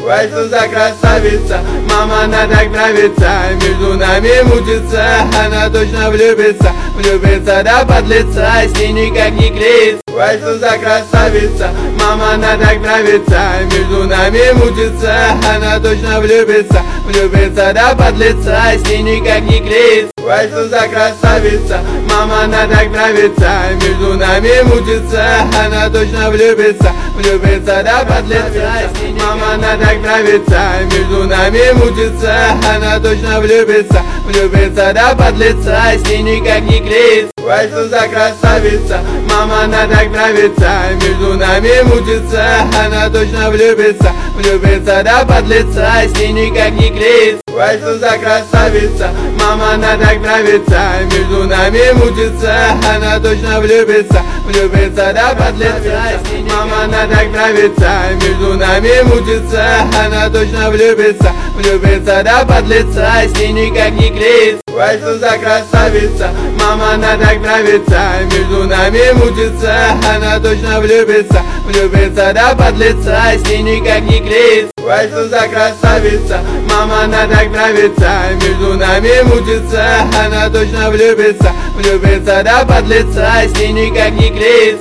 Ой, что за красавица, мама, она так нравится. Между нами мутится, она точно влюбится. Влюбится до подлеца, с ней никак не клеится. Ой, что за красавица, мама, она так нравится. Между нами мутится, она точно влюбится. Влюбится до подлеца, с ней никак не клеится. Ой, что за красавица, мама, она так нравится. Между нами мутится, она точно влюбится. Влюбится до подлеца, мама, она так нравится. Между нами мутится, она точно влюбится. Влюбится до подлеца, с ней никак не клеится. Ой, что за красавица, мама, она так нравится. Между нами мутится, она точно влюбится. Влюбится до подлеца, с ней никак не клеится. Ой, что за красавица, мама, она так нравится. Между нами мутится, она точно влюбится. Влюбится до подлеца, мама, она так нравится. Между нами мутится, она точно влюбится. Влюбится до подлеца, с ней никак не клеится. Ой, что за красавица, мама, она так нравится. Между нами мутится, она точно влюбится. Влюбится до подлеца, с ней никак не клеится. Ой, что за красавица, мама, она так нравится. Между нами мутится, она точно влюбится. Влюбится до подлеца, с ней никак не клеится.